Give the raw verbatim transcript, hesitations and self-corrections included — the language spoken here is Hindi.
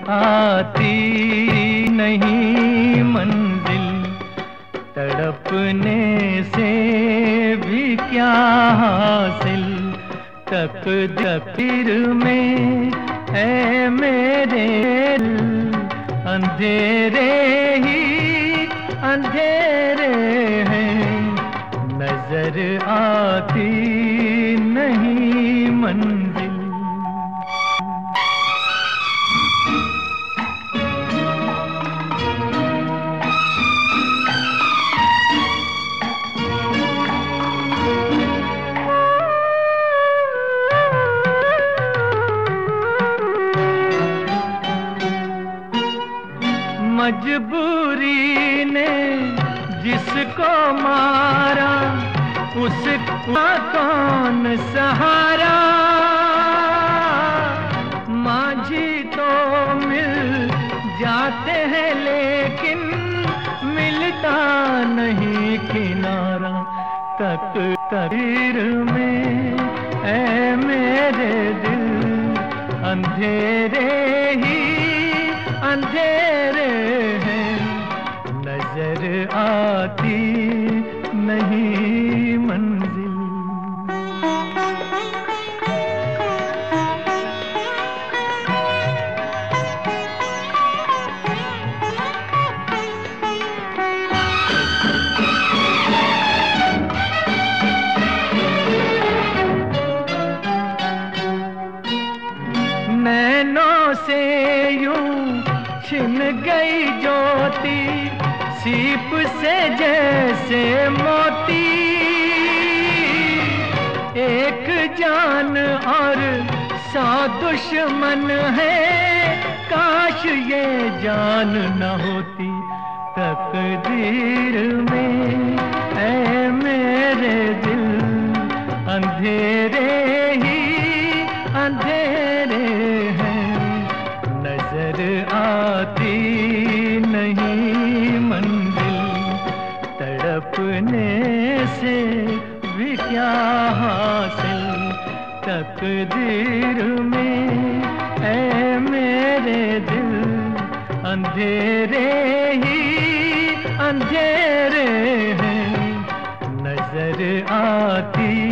आती नहीं मंजिल, तड़पने से भी क्या हासिल। तकदीर में है मेरे अंधेरे ही अंधेरे हैं, नजर आती नहीं मंजिल। मजबूरी ने जिसको मारा उसका कौन सहारा। माझी तो मिल जाते हैं लेकिन मिलता नहीं किनारा। तकदीर में ऐ मेरे दिल अंधेरे ही अंधेरे हैं, नजर आती नहीं मंजिल। नैनों से यूं छिन गई ज्योति, सीप से जैसे मोती। एक जान और सौ दुश्मन है, काश ये जान न होती। तकदीर में ऐ मेरे दिल अंधेरे ही अंधेरे हैं, नजर आती नहीं मंजिल। तड़पने से भी क्या हासिल। तकदीर में ऐ मेरे दिल अंधेरे ही अंधेरे हैं, नजर आती